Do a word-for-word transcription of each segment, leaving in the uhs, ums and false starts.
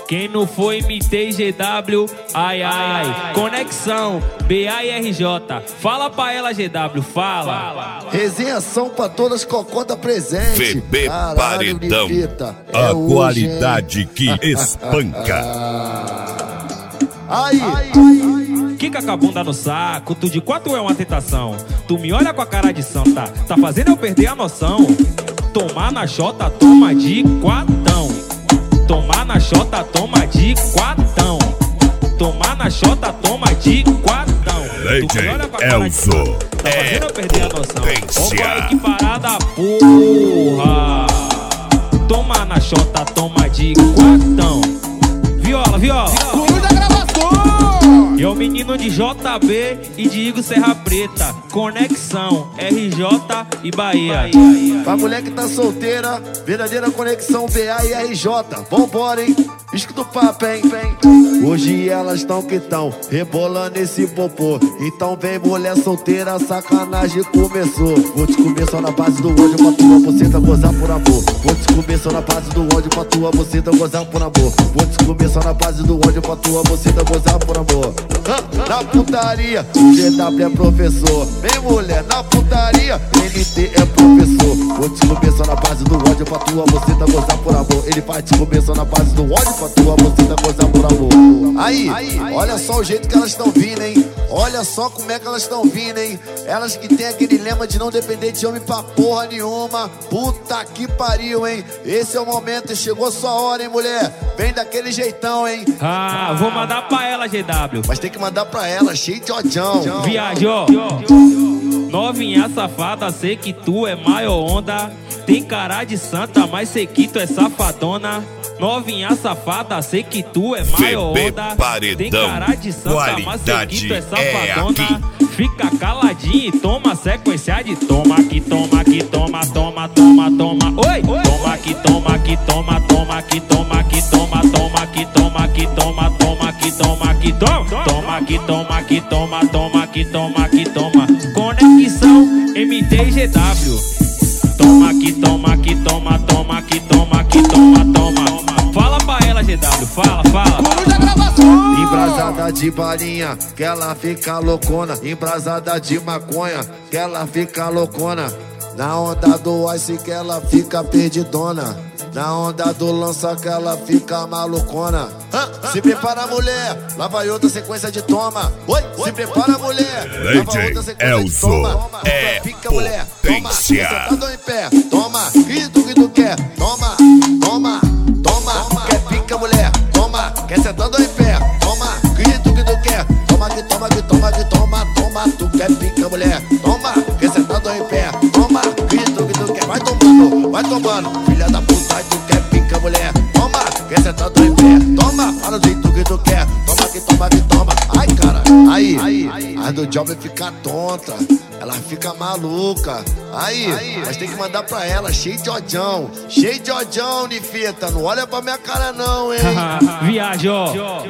Quem não foi M T G W, ai ai. Conexão B A e R J. Fala pra ela, G W, fala. Resenhação pra todas cocota presente. V B Paredão, é a hoje, qualidade hein? que espanca. Aí, Kika com a bunda no saco, tu de quatro é uma tentação. Tu me olha com a cara de santa, tá fazendo eu perder a noção. Tomar na xota, toma de quatão. Tomar na xota, toma de quatão. Tomar na xota, toma de quatão. Tu me olha com a cara de santa, tá fazendo eu perder a noção. Opa, que parada, porra. Toma na xota, toma de quatão. Viola, viola. E é o menino de J B e de Igor Serra Preta. Conexão R J e Bahia. pra mulher que tá solteira, verdadeira conexão B A e R J. Vambora, hein? Escuta o papo, hein? Hoje elas tão que tão rebolando esse popô. Então vem mulher solteira, sacanagem começou. Vou te comer só na base do ódio pra tua buceta gozar por amor. Vou te comer só na base do ódio pra tua buceta gozar por amor. Vou te comer só na base do ódio pra tua buceta gozar por amor. Na putaria, o G W é professor. Vem mulher, na putaria, N T é professor. Vou te comer só na base do ódio pra tua buceta gozar por amor. Ele vai te comer só na base do ódio pra tua buceta gozar por amor. Aí, olha só o jeito que elas estão vindo, hein? Olha só como é que elas estão vindo, hein? Elas que tem aquele lema de não depender de homem pra porra nenhuma. Puta que pariu, hein? Esse é o momento, chegou sua hora, hein, mulher? Vem daquele jeitão, hein? Ah, vou mandar pra ela, G W. Mas tem que mandar pra ela, cheio de odião. Viajou. Novinha safada, sei que tu é maior onda. Tem cara de santa, mas sei que tu é safadona. Novinha safada, sei que tu é maior onda. Tem cara de santa, mas sei que tu é safadona. Fica caladinho e toma sequência de toma que toma que toma, toma, toma, toma. Oi! Toma que toma que toma, toma que toma que toma, toma que toma que toma, toma que toma que toma. Toma que toma que toma, toma que toma que toma. Conexão M T G W. Toma que toma que toma, toma que toma que toma, toma. Fala pra ela, G W, fala, fala. Embrasada de balinha, que ela fica loucona. Embrasada de maconha, que ela fica loucona. Na onda do ice que ela fica perdidona. Na onda do lança que ela fica malucona. Se prepara, mulher, lá vai outra sequência de toma. Oi, se prepara, mulher, lá vai outra sequência de toma. É pica, mulher, toma, potência. sentado em pé, toma, que tu que tu quer, toma, toma, toma, quer pica, mulher, toma, quer sentado em pé, toma, que tu que tu quer, toma, que toma, que toma, que toma, toma, tu quer pica, mulher, toma, quer sentado em pé, toma, que tu que tu quer, vai tomando, vai tomando, filha da puta, tu quer pica, mulher, toma, quer sentado em pé, toma, fala do jeito que tu quer, toma, que toma, que toma, ai cara, aí, aí, a do job fica tonta, ela fica maluca, aí, mas tem que mandar pra ela, cheio de odião, cheio de odião, Nifita, não olha pra minha cara não, hein. Viajou.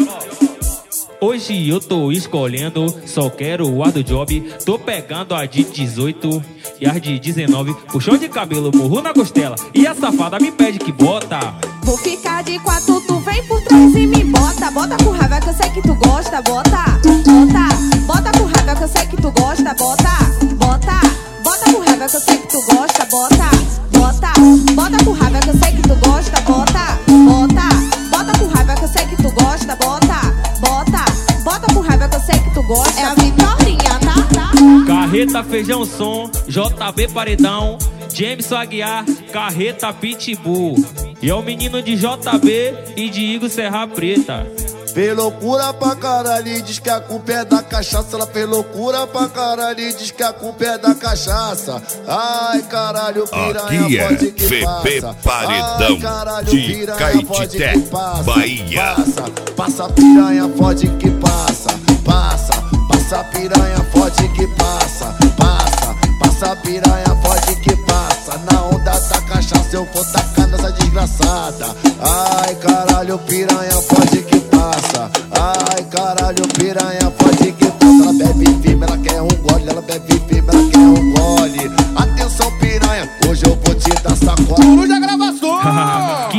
Hoje eu tô escolhendo, só quero o ar do job. Tô pegando a de dezoito e as de dezenove. Puxão de cabelo, morro na costela. E a safada me pede que bota. Vou ficar de quatro, tu vem por trás e me bota. Bota com raiva que eu sei que tu gosta, bota. Bota, bota com raiva que eu sei que tu gosta, bota. Bota, bota com raiva que eu sei que tu gosta, bota. Bota, bota com raiva que eu sei que tu gosta, bota. Bota, bota com raiva que eu sei que tu gosta, bota. Bota, bota com raiva que eu sei que tu gosta. É a Vitorinha, tá? Carreta, feijão, som, J B Paredão, Jameson Aguiar, Carreta Pitbull. E é o menino de J B e de Igor Serra Preta. Fez loucura pra caralho e diz que a culpa é da cachaça. Ela fez loucura pra caralho e diz que a culpa é da cachaça. Ai, caralho, piranha, aqui é pode que V B passa. Paredão, Ai, caralho, de piranha, Caetité, pode que passa. Bahia. Passa, passa piranha, pode que passa. Passa, passa piranha, pode que passa. Passa, passa piranha, pode que passa. Na onda da cachaça eu vou tacar nessa desgraçada. Ai, caralho, piranha, pode que passa. Ai, caralho, piranha, pode que passa. Ela bebe firme, ela quer um gole. Ela bebe firme, ela quer um gole. Atenção, piranha, hoje eu vou te dar sacola. Que puta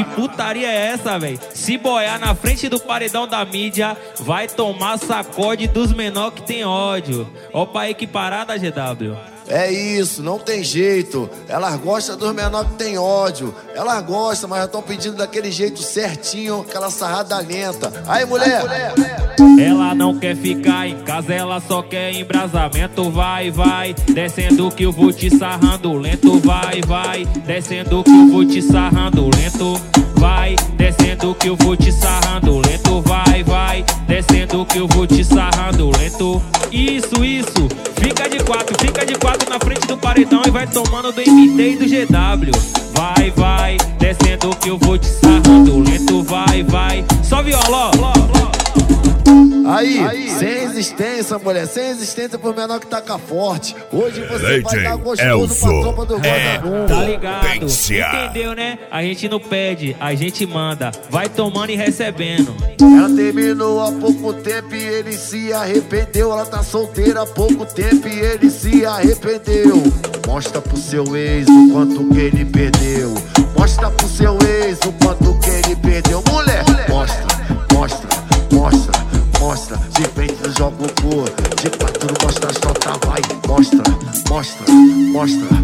putaria é essa, véi? Se boiar na frente do paredão da mídia, vai tomar sacode dos menor que tem ódio. Ó pra equiparada, G W. É isso, não tem jeito. Elas gostam dos menores que tem ódio. Elas gostam, mas já estão pedindo daquele jeito certinho, aquela sarrada lenta. Aí, mulher. Aí, mulher. Ela não quer ficar em casa, ela só quer embrasamento. Vai, vai, descendo que eu vou te sarrando lento. Vai, vai, descendo que eu vou te sarrando lento. Vai, descendo que eu vou te sarrando lento. Vai, vai, descendo que eu vou te sarrando lento. Isso, isso, fica de quatro, fica de quatro na frente do paredão e vai tomando do M T e do G W. Vai, vai, descendo que eu vou te sarrando lento. Vai, vai, só viola, ó. Aí, aí, sem resistência, mulher, sem resistência pro menor que taca forte. Hoje você vai dar gostoso pra tropa do vagabundo. Tá ligado? Entendeu, né? A gente não pede, a gente manda. Vai tomando e recebendo. Ela terminou há pouco tempo e ele se arrependeu. Ela tá solteira há pouco tempo e ele se arrependeu. Mostra pro seu ex o quanto que ele perdeu. Mostra pro seu ex o quanto que ele perdeu. Mulher, mostra, mostra, mostra. Mostra, de frente joga o cu, de quatro mostra as notas, vai. Mostra, mostra, mostra,